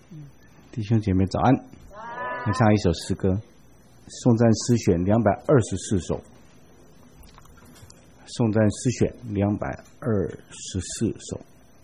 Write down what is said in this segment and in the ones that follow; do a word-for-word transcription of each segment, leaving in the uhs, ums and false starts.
弟兄姐妹早安。来唱一首诗歌，颂赞诗选两百二十四首。颂赞诗选两百二十四首。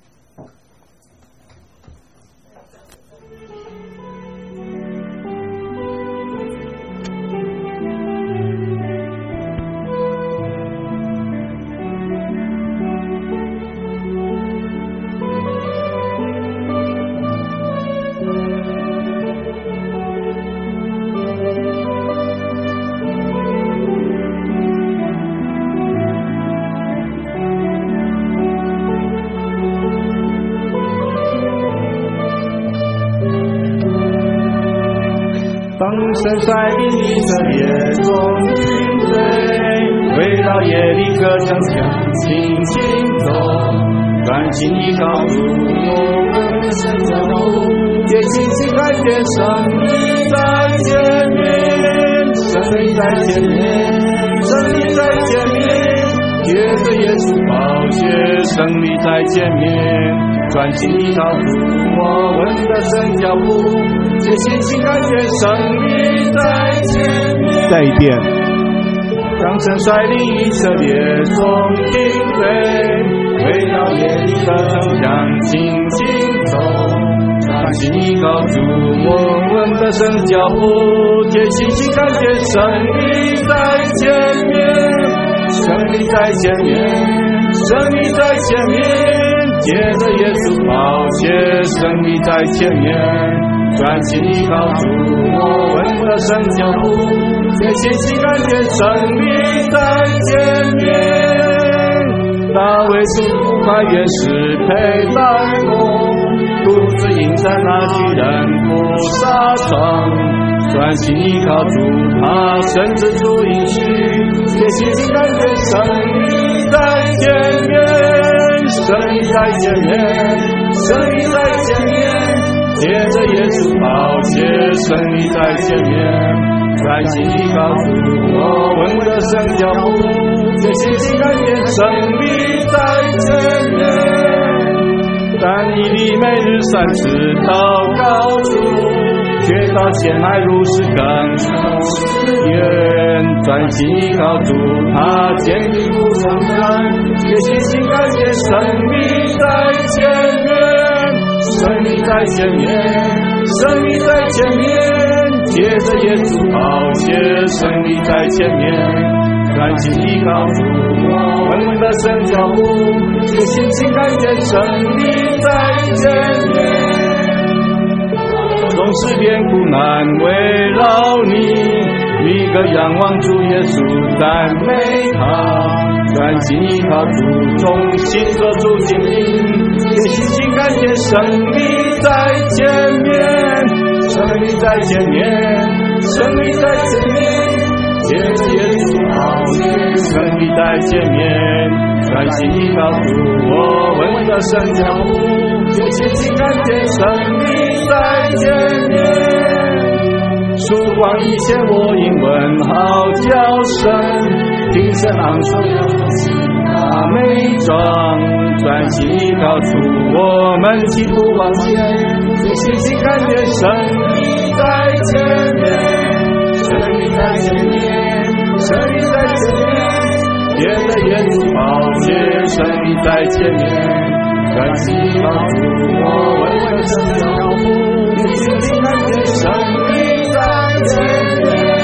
神率领以色列众军队，围绕耶利哥城墙轻轻走，专心依靠主我们的神脚步，也轻轻改变胜利在前面，胜利在前面，胜利在前面，借着耶稣宝血，胜利在前面，专心依靠主我们的神脚步。这信心改变胜利在前面， 再一遍， 让神率领以色列众军队，围绕耶利哥城墙轻轻走，专心依靠主我们的神脚步，这信心改变胜利在前面，胜利在前面，胜利在前面，借着耶稣宝血，胜利在前面。专心依靠主我们的神脚步，这信心改变胜利在前面。大卫属快原是佩戴我，独自迎战那巨人不杀伤，专心依靠主他甚至主应许，这信心改变胜利在前面，胜利在前面，胜利在前面，借着耶稣宝血，胜利在前面，专心依靠主我们的神脚步，这信心改变胜利在前面。但以理每日三次祷告主，却到前来如是更长时间，专心依靠主他坚定不常看，这信心改变胜利在前面，胜利在前面，胜利在前面，借着耶稣宝血，胜利在前面，专心依靠主我们的神脚步，这信心改变胜利在前面。总是变苦难围绕你，一个仰望主耶稣赞美他，专心依靠主忠心做主心灵，这信心改变胜利在前面，胜利在前面，胜利在前面，借着耶稣宝血，胜利在前面，专心依靠主我们的神脚步，这信心改变胜利在前面。曙光以前我因问号叫声，听神昂首要起大美装，专心依靠主我们企图往前，这信心改变胜利在前面，胜利在前面，胜利在前面，借着耶稣宝血，胜利在前面，专心依靠主我们的神脚步，这信心改变胜利在前面。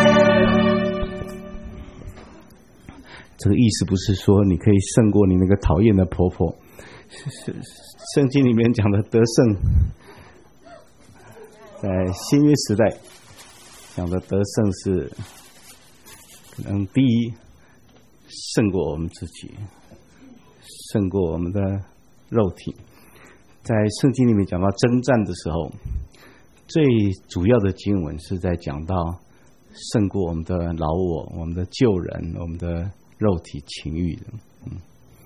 这个意思不是说你可以胜过你那个讨厌的婆婆，圣经里面讲的得胜，在新约时代讲的得胜是可能第一胜过我们自己，胜过我们的肉体。在圣经里面讲到征战的时候，最主要的经文是在讲到胜过我们的老我、我们的旧人、我们的肉体情欲的。嗯，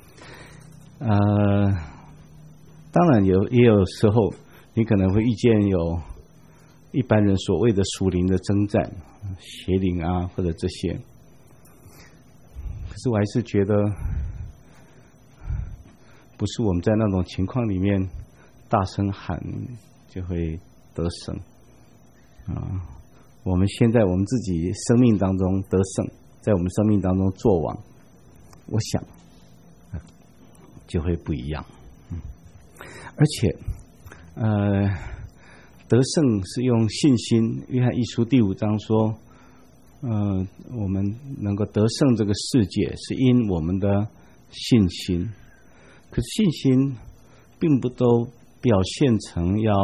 呃，当然有也有时候你可能会遇见有一般人所谓的属灵的征战，邪灵啊或者这些，可是我还是觉得不是我们在那种情况里面大声喊就会得胜啊！我们现在我们自己生命当中得胜，在我们生命当中作王，我想就会不一样。嗯，而且呃，得胜是用信心。约翰一书第五章说，呃，我们能够得胜这个世界，是因我们的信心。可是信心并不都表现成要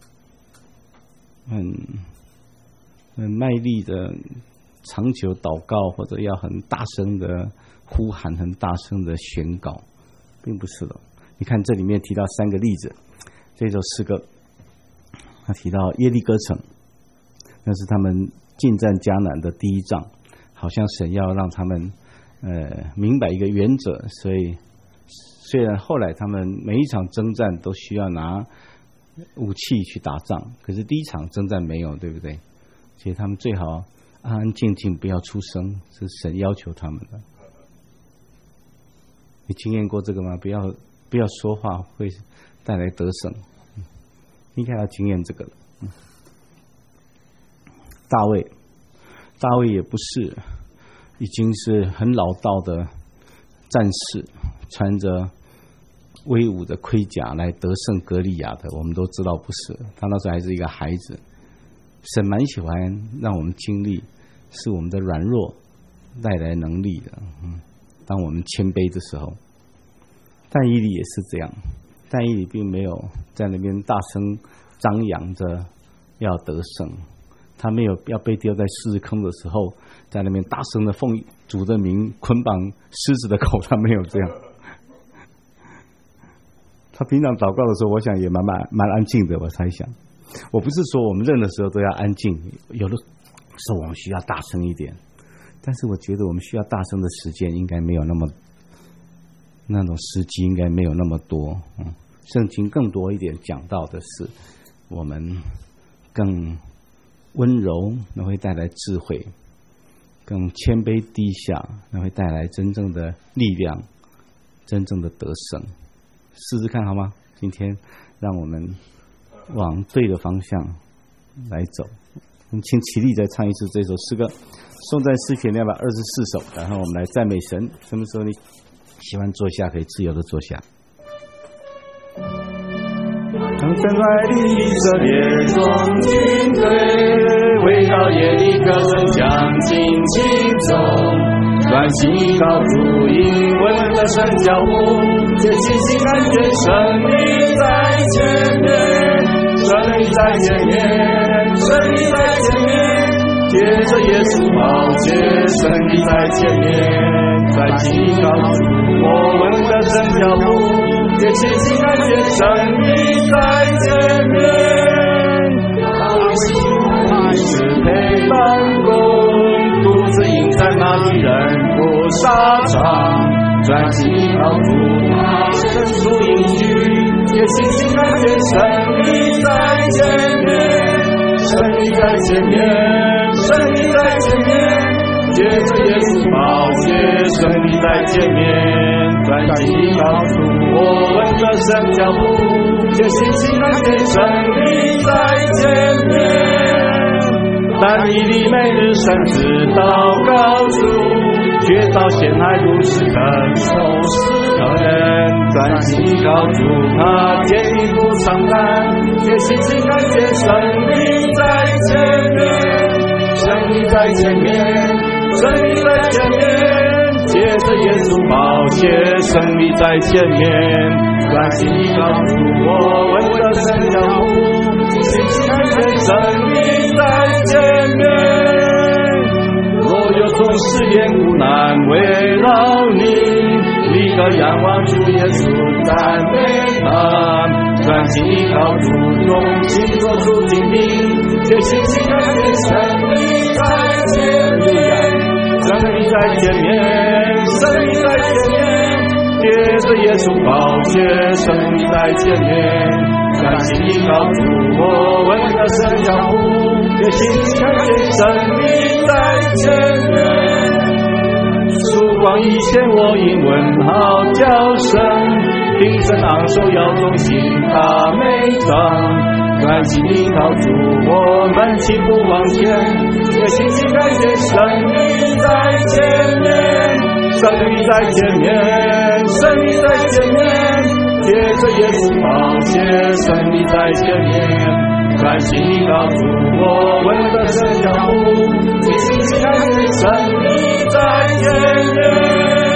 很很卖力的长久祷告，或者要很大声的呼喊、很大声的宣告，并不是的。你看这里面提到三个例子，这首诗歌他提到耶利哥城，那是他们进战迦南的第一仗，好像神要让他们呃明白一个原则，所以虽然后来他们每一场征战都需要拿武器去打仗，可是第一场征战没有，对不对？所以他们最好安安静静，不要出声，是神要求他们的。你经验过这个吗？不要不要说话，会带来得胜。应该要经验这个了。大卫，大卫也不是已经是很老道的战士，穿着威武的盔甲来得胜歌利亚的，我们都知道不是。他那时候还是一个孩子。神蛮喜欢让我们经历，是我们的软弱带来能力的。嗯，当我们谦卑的时候，但以理也是这样。但以理并没有在那边大声张扬着要得胜，他没有要被丢在狮子坑的时候，在那边大声的奉主的名捆绑狮子的口，他没有这样。他平常祷告的时候，我想也蛮蛮蛮安静的。我猜想，我不是说我们任何时候都要安静，有的时候我们需要大声一点，但是我觉得我们需要大声的时间应该没有那么那种时机，应该没有那么多。嗯，圣经更多一点讲到的是，我们更温柔，那会带来智慧；更谦卑低下，那会带来真正的力量，真正的得胜。试试看好吗？今天让我们往对的方向来走。我们请起立再唱一次这首诗歌，颂赞诗篇两百二十四首，然后我们来赞美神。什么时候你喜欢坐下，可以自由的坐下。 当神率领以色列众军队，围绕耶利哥城将进行走，专心靠主引稳的神脚步，借信心感觉胜利在前面，胜利在前面，胜利在前面，借着耶稣宝血，胜利在前面，专心靠主我稳的神脚步，借信心感觉胜利在前面，他是陪伴共独自迎战那敌人不沙场，专心靠主他伸出应许，借信心感觉胜利在前面，胜利在前面，胜利在前面，借着耶稣宝血，胜利在前面，专心靠主我稳的神脚步，借信心感觉胜利在前面。但以理每日甚至祷告主，却到陷害不是肯受死的人，专心靠主他坚定不伤感，借信心感觉胜利在前面，胜利在前面，胜利在前面，借着耶稣宝血，胜利在前面，专心靠主我稳的神脚步，借信心感觉胜利在前面。若有种试炼苦难围绕你，立刻仰望主耶稣赞美他，专心靠主用心做出精兵，借信心感觉胜利在前面，胜利在前面，胜利在前面，借着耶稣宝血，胜利在前面，专心靠主我稳的神脚步，借信心感觉胜利在前面。曙光以前我因问号叫声，平生昂首要忠心大美章， 专心地靠主，我们齐步往前，也轻轻感谢神你在前面，神你在前面，神你在前面，贴着耶稣宝血，神你在前面，专心地靠主，我们的神脚步，也轻轻感谢神你在前面。